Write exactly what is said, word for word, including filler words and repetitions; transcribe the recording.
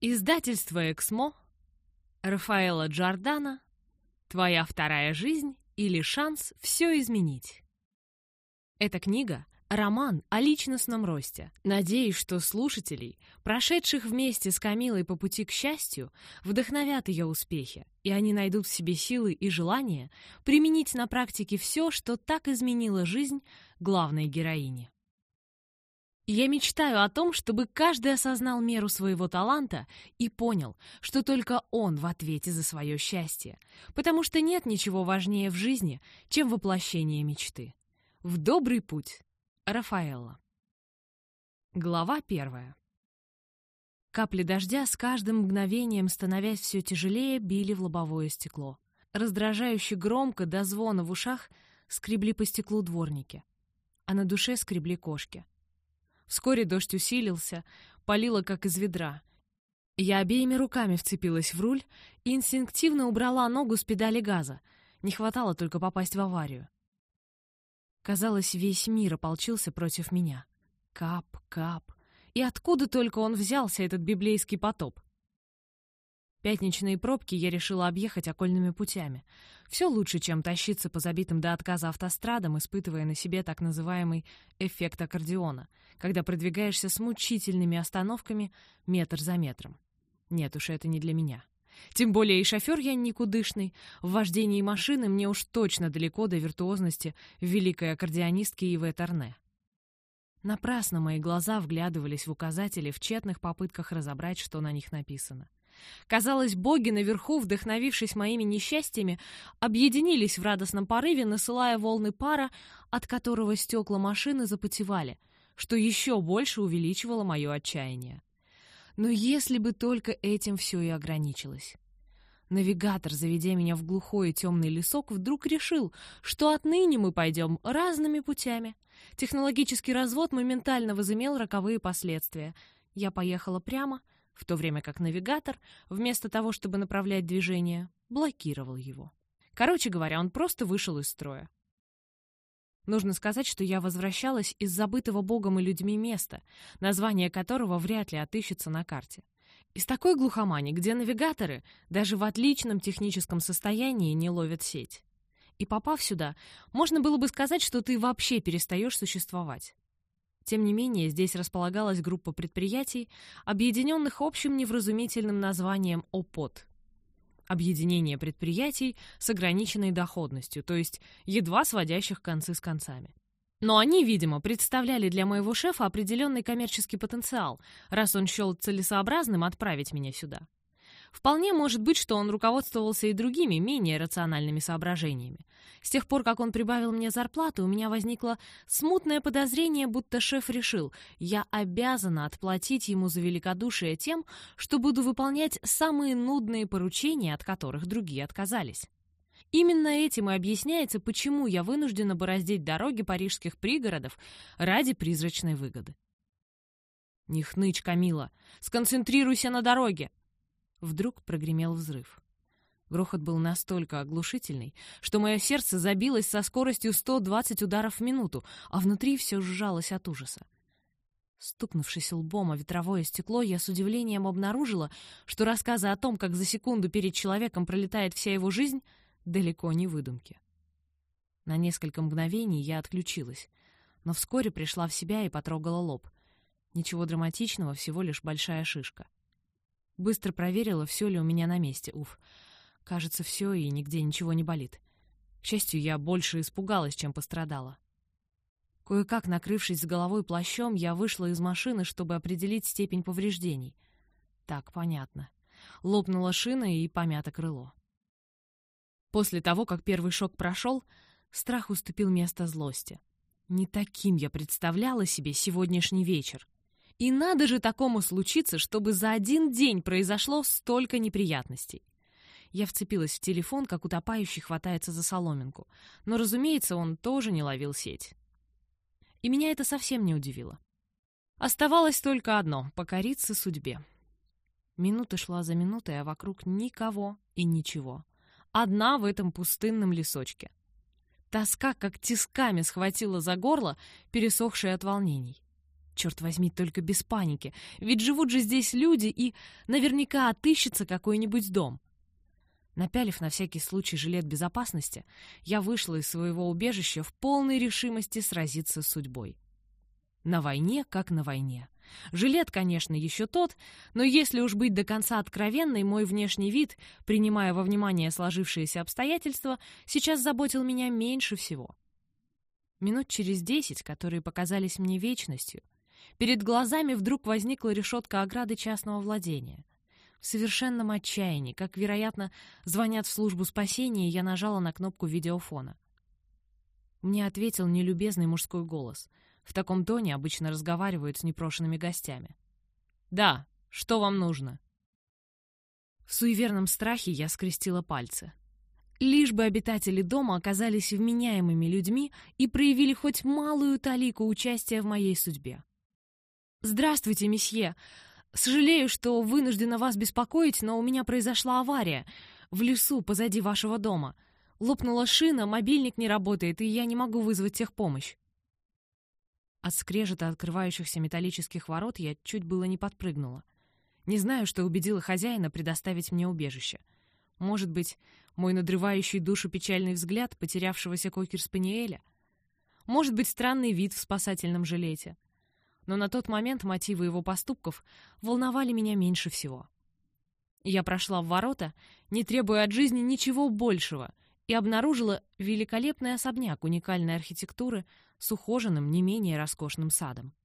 Издательство «Эксмо», Рафаэлло Джордано, «Твоя вторая жизнь» или «Шанс все изменить». Эта книга — роман о личностном росте. Надеюсь, что слушателей, прошедших вместе с Камилой по пути к счастью, вдохновят ее успехи, и они найдут в себе силы и желание применить на практике все, что так изменило жизнь главной героини. Я мечтаю о том, чтобы каждый осознал меру своего таланта и понял, что только он в ответе за свое счастье, потому что нет ничего важнее в жизни, чем воплощение мечты. В добрый путь. Рафаэлло. Глава первая. Капли дождя с каждым мгновением, становясь все тяжелее, били в лобовое стекло. Раздражающе громко до звона в ушах скребли по стеклу дворники, а на душе скребли кошки. Вскоре дождь усилился, палило как из ведра. Я обеими руками вцепилась в руль и инстинктивно убрала ногу с педали газа. Не хватало только попасть в аварию. Казалось, весь мир ополчился против меня. Кап, кап. И откуда только он взялся, этот библейский потоп? Пятничные пробки я решила объехать окольными путями. Все лучше, чем тащиться по забитым до отказа автострадам, испытывая на себе так называемый эффект аккордеона, когда продвигаешься с мучительными остановками метр за метром. Нет уж, это не для меня. Тем более и шофер я никудышный. В вождении машины мне уж точно далеко до виртуозности великой аккордеонистки Ивы Тарне. Напрасно мои глаза вглядывались в указатели в тщетных попытках разобрать, что на них написано. Казалось, боги наверху, вдохновившись моими несчастьями, объединились в радостном порыве, насылая волны пара, от которого стекла машины запотевали, что еще больше увеличивало мое отчаяние. Но если бы только этим все и ограничилось. Навигатор, заведя меня в глухой и темный лесок, вдруг решил, что отныне мы пойдем разными путями. Технологический развод моментально возымел роковые последствия. Я поехала прямо, в то время как навигатор, вместо того, чтобы направлять движение, блокировал его. Короче говоря, он просто вышел из строя. Нужно сказать, что я возвращалась из забытого богом и людьми места, название которого вряд ли отыщется на карте. Из такой глухомани, где навигаторы даже в отличном техническом состоянии не ловят сеть. И попав сюда, можно было бы сказать, что ты вообще перестаешь существовать. Тем не менее, здесь располагалась группа предприятий, объединенных общим невразумительным названием ОПОД. Объединение предприятий с ограниченной доходностью, то есть едва сводящих концы с концами. Но они, видимо, представляли для моего шефа определенный коммерческий потенциал, раз он счел целесообразным отправить меня сюда. Вполне может быть, что он руководствовался и другими, менее рациональными соображениями. С тех пор, как он прибавил мне зарплату, у меня возникло смутное подозрение, будто шеф решил, я обязана отплатить ему за великодушие тем, что буду выполнять самые нудные поручения, от которых другие отказались. Именно этим и объясняется, почему я вынуждена бороздить дороги парижских пригородов ради призрачной выгоды. «Не хнычь, Камила! Сконцентрируйся на дороге!» Вдруг прогремел взрыв. Грохот был настолько оглушительный, что мое сердце забилось со скоростью сто двадцать ударов в минуту, а внутри все сжалось от ужаса. Стукнувшись лбом о ветровое стекло, я с удивлением обнаружила, что рассказы о том, как за секунду перед человеком пролетает вся его жизнь, далеко не выдумки. На несколько мгновений я отключилась, но вскоре пришла в себя и потрогала лоб. Ничего драматичного, всего лишь большая шишка. Быстро проверила, все ли у меня на месте. Уф, кажется, все, и нигде ничего не болит. К счастью, я больше испугалась, чем пострадала. Кое-как, накрывшись с головой плащом, я вышла из машины, чтобы определить степень повреждений. Так, понятно. Лопнула шина и помято крыло. После того, как первый шок прошел, страх уступил место злости. Не таким я представляла себе сегодняшний вечер. И надо же такому случиться, чтобы за один день произошло столько неприятностей. Я вцепилась в телефон, как утопающий хватается за соломинку, но, разумеется, он тоже не ловил сеть. И меня это совсем не удивило. Оставалось только одно — покориться судьбе. Минута шла за минутой, а вокруг никого и ничего. Одна в этом пустынном лесочке. Тоска как тисками схватила за горло, пересохшее от волнений. Черт возьми, только без паники, ведь живут же здесь люди, и наверняка отыщется какой-нибудь дом. Напялив на всякий случай жилет безопасности, я вышла из своего убежища в полной решимости сразиться с судьбой. На войне, как на войне. Жилет, конечно, еще тот, но если уж быть до конца откровенной, мой внешний вид, принимая во внимание сложившиеся обстоятельства, сейчас заботил меня меньше всего. Минут через десять, которые показались мне вечностью, перед глазами вдруг возникла решетка ограды частного владения. В совершенном отчаянии, как, вероятно, звонят в службу спасения, я нажала на кнопку видеофона. Мне ответил нелюбезный мужской голос. В таком тоне обычно разговаривают с непрошенными гостями. «Да, что вам нужно?» В суеверном страхе я скрестила пальцы. Лишь бы обитатели дома оказались вменяемыми людьми и проявили хоть малую талику участия в моей судьбе. «Здравствуйте, месье. Сожалею, что вынуждена вас беспокоить, но у меня произошла авария в лесу позади вашего дома. Лопнула шина, мобильник не работает, и я не могу вызвать техпомощь». От скрежета открывающихся металлических ворот я чуть было не подпрыгнула. Не знаю, что убедило хозяина предоставить мне убежище. Может быть, мой надрывающий душу печальный взгляд потерявшегося кокер-спаниеля? Может быть, странный вид в спасательном жилете? Но на тот момент мотивы его поступков волновали меня меньше всего. Я прошла в ворота, не требуя от жизни ничего большего, и обнаружила великолепный особняк уникальной архитектуры с ухоженным, не менее роскошным садом.